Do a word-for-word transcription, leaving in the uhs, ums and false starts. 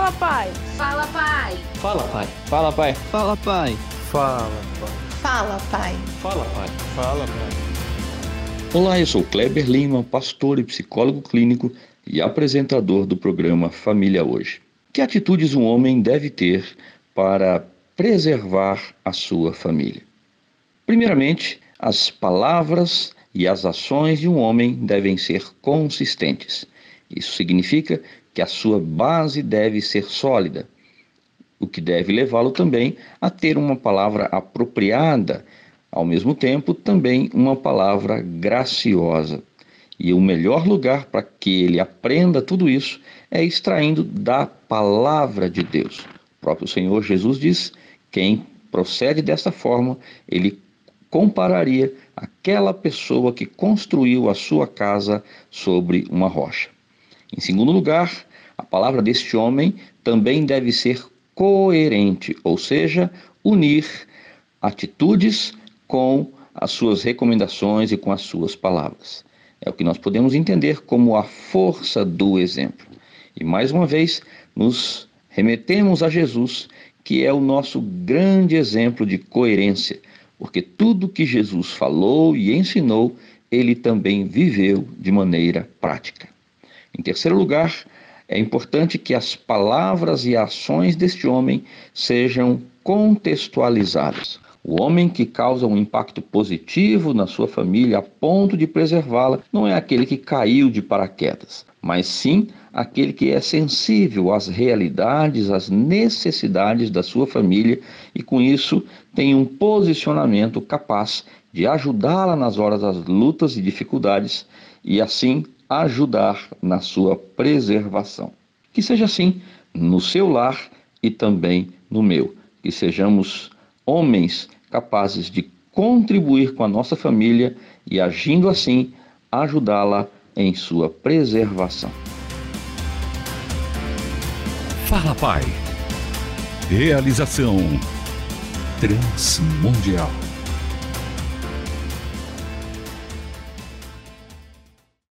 Fala, pai. Fala, pai. Fala, pai. Fala, pai. Fala, pai. Fala, pai. Fala, pai. Fala, pai. Fala, pai. Olá, eu sou Kleber Lima, pastor e psicólogo clínico e apresentador do programa Família Hoje. Que atitudes um homem deve ter para preservar a sua família? Primeiramente, as palavras e as ações de um homem devem ser consistentes. Isso significa que a sua base deve ser sólida, o que deve levá-lo também a ter uma palavra apropriada, ao mesmo tempo também uma palavra graciosa. E o melhor lugar para que ele aprenda tudo isso é extraindo da palavra de Deus. O próprio Senhor Jesus diz: quem procede dessa forma, ele compararia aquela pessoa que construiu a sua casa sobre uma rocha. Em segundo lugar, a palavra deste homem também deve ser coerente, ou seja, unir atitudes com as suas recomendações e com as suas palavras. É o que nós podemos entender como a força do exemplo. E mais uma vez, nos remetemos a Jesus, que é o nosso grande exemplo de coerência, porque tudo que Jesus falou e ensinou, ele também viveu de maneira prática. Em terceiro lugar, é importante que as palavras e ações deste homem sejam contextualizadas. O homem que causa um impacto positivo na sua família a ponto de preservá-la não é aquele que caiu de paraquedas, mas sim aquele que é sensível às realidades, às necessidades da sua família e com isso tem um posicionamento capaz de ajudá-la nas horas das lutas e dificuldades e assim ajudar na sua preservação. Que seja assim no seu lar e também no meu. Que sejamos homens capazes de contribuir com a nossa família e, agindo assim, ajudá-la em sua preservação. Fala, pai. Realização Transmundial.